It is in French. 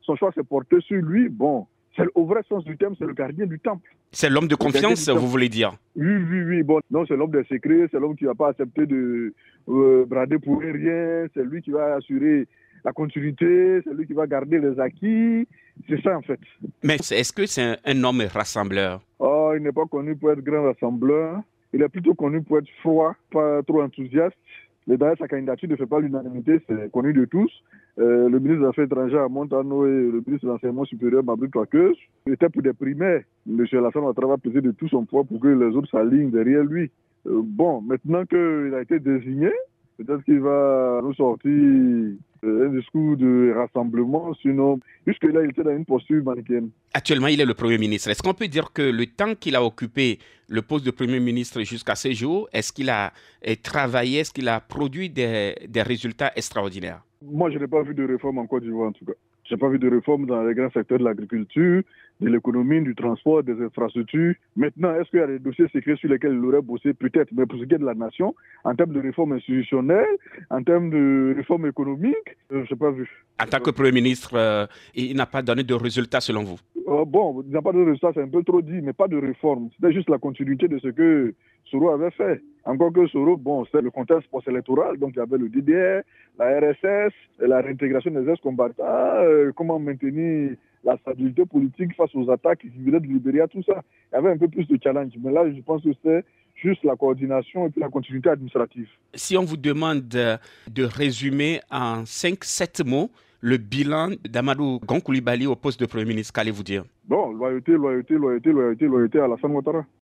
Son choix s'est porté sur lui. Bon, c'est au vrai sens du terme, c'est le gardien du temple. C'est l'homme de confiance, vous voulez dire? Oui, oui, oui. Bon, non, c'est l'homme des secrets, c'est l'homme qui ne va pas accepter de brader pour rien, c'est lui qui va assurer la continuité, c'est lui qui va garder les acquis. C'est ça, en fait. Mais est-ce que c'est un homme rassembleur? Oh, il n'est pas connu pour être grand rassembleur. Il est plutôt connu pour être froid, pas trop enthousiaste. Et d'ailleurs, sa candidature ne fait pas l'unanimité, c'est connu de tous. Le ministre des Affaires étrangères à Montano et le ministre de l'Enseignement supérieur, Mabry Twakeus, étaient pour des primaires. M. Alassane Ouattara va peser de tout son poids pour que les autres s'alignent derrière lui. Bon, maintenant qu'il a été désigné, peut-être qu'il va nous sortir un discours de rassemblement, sinon, jusque-là, il était dans une posture manichéenne. Actuellement, il est le Premier ministre. Est-ce qu'on peut dire que le temps qu'il a occupé le poste de Premier ministre jusqu'à ce jour, est-ce qu'il a travaillé, est-ce qu'il a produit des résultats extraordinaires? Moi, je n'ai pas vu de réforme en Côte d'Ivoire, en tout cas. Je n'ai pas vu de réforme dans les grands secteurs de l'agriculture, de l'économie, du transport, des infrastructures. Maintenant, est-ce qu'il y a des dossiers secrets sur lesquels il aurait bossé? Peut-être, mais pour ce qui est de la nation, en termes de réforme institutionnelle, en termes de réforme économique, je n'ai pas vu. En tant que Premier ministre, il n'a pas donné de résultats selon vous? Bon, il n'y a pas de résultat, c'est un peu trop dit, mais pas de réforme. C'était juste la continuité de ce que Soro avait fait. Encore que Soro, bon, c'est le contexte post-électoral, donc il y avait le DDR, la RSS, la réintégration des ex-combattants, comment maintenir la stabilité politique face aux attaques qui venaient de Libéria, tout ça. Il y avait un peu plus de challenge. Mais là, je pense que c'est juste la coordination et puis la continuité administrative. Si on vous demande de résumer en 5-7 mots le bilan d'Amadou Gon Coulibaly au poste de Premier ministre, qu'allez-vous dire? Bon, loyauté, loyauté, loyauté, loyauté, loyauté à Alassane Ouattara.